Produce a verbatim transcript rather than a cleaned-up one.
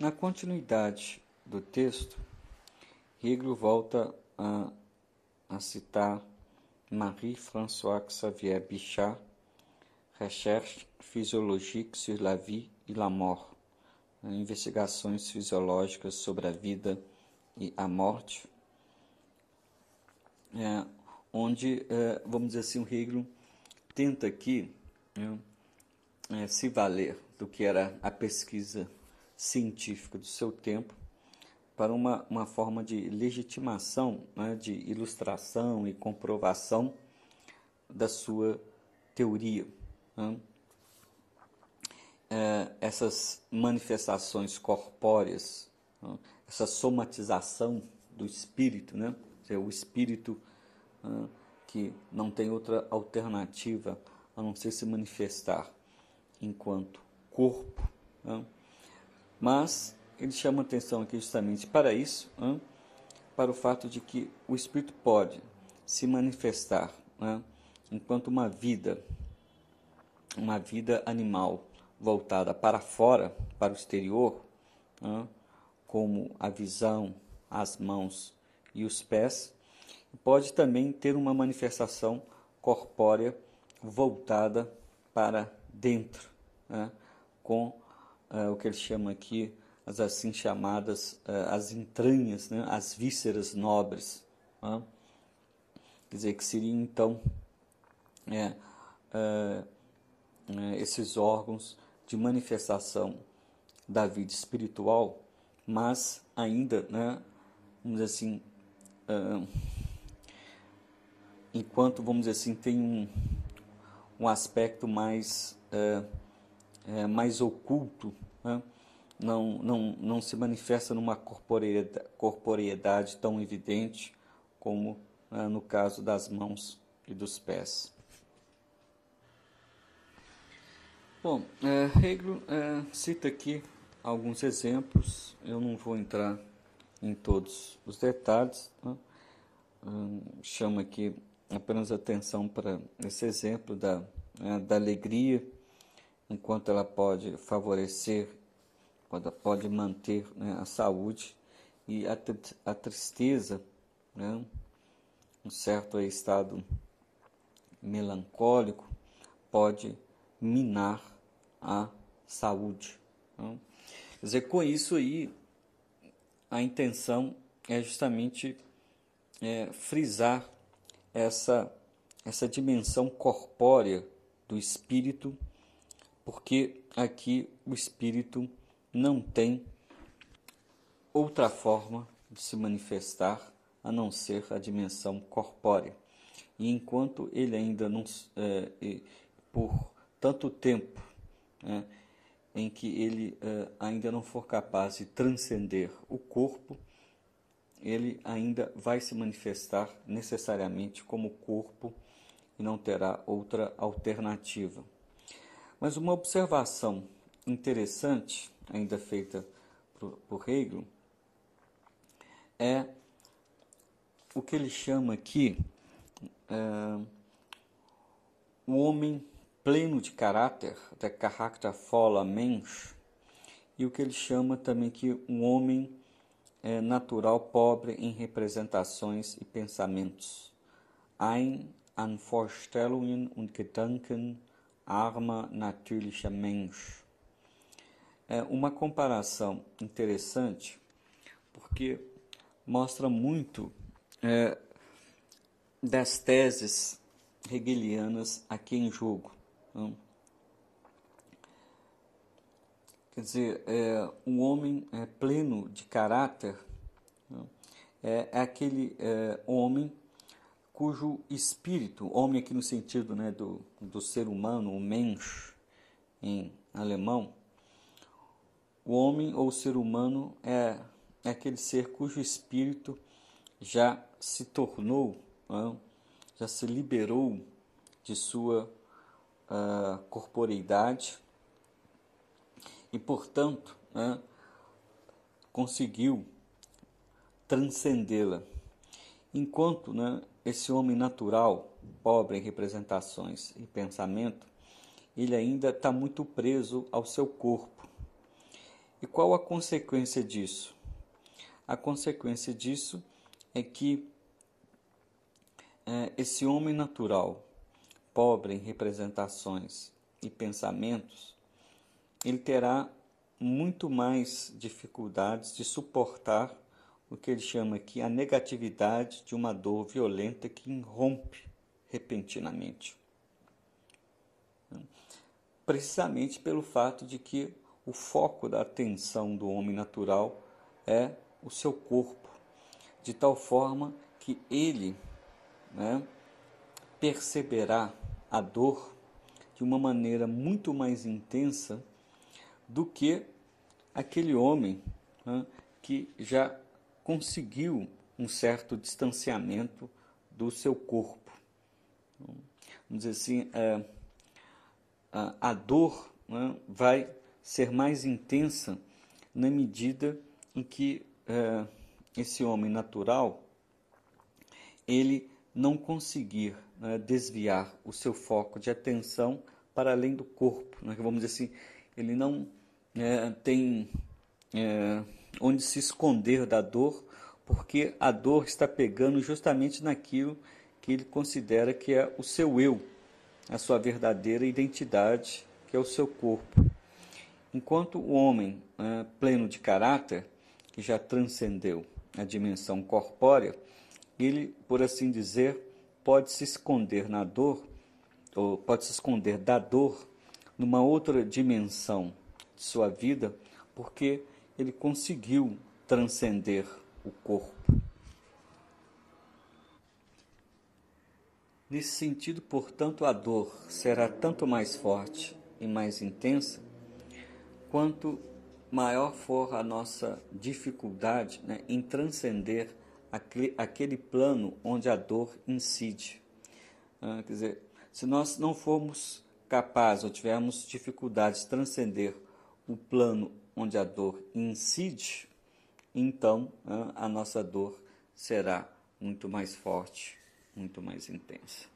Na continuidade do texto, Hegel volta a, a citar Marie-Françoise Xavier Bichat, Recherche physiologique sur la vie et la mort, investigações fisiológicas sobre a vida e a morte, é, onde, é, vamos dizer assim, o Hegel tenta aqui né, é, se valer do que era a pesquisa científica do seu tempo para uma, uma forma de legitimação, né, de ilustração e comprovação da sua teoria. Né? É, essas manifestações corpóreas, né, essa somatização do espírito, né? Dizer, o espírito né, que não tem outra alternativa a não ser se manifestar enquanto corpo, né? Mas ele chama atenção aqui justamente para isso, né? Para o fato de que o espírito pode se manifestar né? enquanto uma vida, uma vida animal voltada para fora, para o exterior, né? Como a visão, as mãos e os pés, pode também ter uma manifestação corpórea voltada para dentro, né? Com uh, o que ele chama aqui as assim chamadas uh, as entranhas, né? As vísceras nobres, né? Quer dizer que seriam então é, uh, uh, esses órgãos de manifestação da vida espiritual, mas ainda, né, vamos dizer assim, uh, enquanto, vamos dizer assim, tem um, um aspecto mais, uh, uh, mais oculto, né? não, não, não se manifesta numa corporeidade, corporeidade tão evidente como uh, no caso das mãos e dos pés. Bom, uh, Hegel uh, cita aqui alguns exemplos, eu não vou entrar em todos os detalhes, né? uh, chamo aqui apenas atenção para esse exemplo da, né, da alegria, enquanto ela pode favorecer, pode manter né, a saúde, e a, a tristeza, né, um certo estado melancólico, pode minar a saúde. Né? Quer dizer, com isso aí, a intenção é justamente é, frisar essa, essa dimensão corpórea do espírito, porque aqui o espírito não tem outra forma de se manifestar a não ser a dimensão corpórea. E enquanto ele ainda não, é, por tanto tempo é, em que ele é, ainda não for capaz de transcender o corpo, ele ainda vai se manifestar necessariamente como corpo e não terá outra alternativa. Mas uma observação interessante, ainda feita por, por Hegel, é o que ele chama aqui é, o homem pleno de caráter, der charaktervoller Mensch, e o que ele chama também que um homem é, natural pobre em representações e pensamentos. Ein an Vorstellungen und Gedanken armer natürlicher Mensch. É uma comparação interessante, porque mostra muito é, das teses hegelianas aqui em jogo. Não? Quer dizer, é, um homem é, pleno de caráter é, é aquele é, homem cujo espírito, homem aqui no sentido né, do, do ser humano, o Mensch em alemão, o homem ou ser humano é, é aquele ser cujo espírito já se tornou, né, já se liberou de sua uh, corporeidade e, portanto, né, conseguiu transcendê-la. Enquanto né, esse homem natural, pobre em representações e pensamento, ele ainda está muito preso ao seu corpo. E qual a consequência disso? A consequência disso é que é, esse homem natural, pobre em representações e pensamentos, ele terá muito mais dificuldades de suportar o que ele chama aqui a negatividade de uma dor violenta que irrompe repentinamente. Precisamente pelo fato de que o foco da atenção do homem natural é o seu corpo, de tal forma que ele, né, perceberá a dor de uma maneira muito mais intensa do que aquele homem, né, que já conseguiu um certo distanciamento do seu corpo. Vamos dizer assim, é, a, a dor, né, vai ser mais intensa na medida em que é, esse homem natural ele não conseguir, né, desviar o seu foco de atenção para além do corpo, né, vamos dizer assim, ele não é, tem é, onde se esconder da dor, porque a dor está pegando justamente naquilo que ele considera que é o seu eu, a sua verdadeira identidade, que é o seu corpo. Enquanto o homem é, pleno de caráter, que já transcendeu a dimensão corpórea, ele, por assim dizer, pode se esconder na dor, ou pode se esconder da dor, numa outra dimensão de sua vida, porque ele conseguiu transcender o corpo. Nesse sentido, portanto, a dor será tanto mais forte e mais intensa quanto maior for a nossa dificuldade, né, em transcender aquele, aquele plano onde a dor incide. Ah, quer dizer, se nós não formos capazes ou tivermos dificuldade de transcender o plano onde a dor incide, então ah, a nossa dor será muito mais forte, muito mais intensa.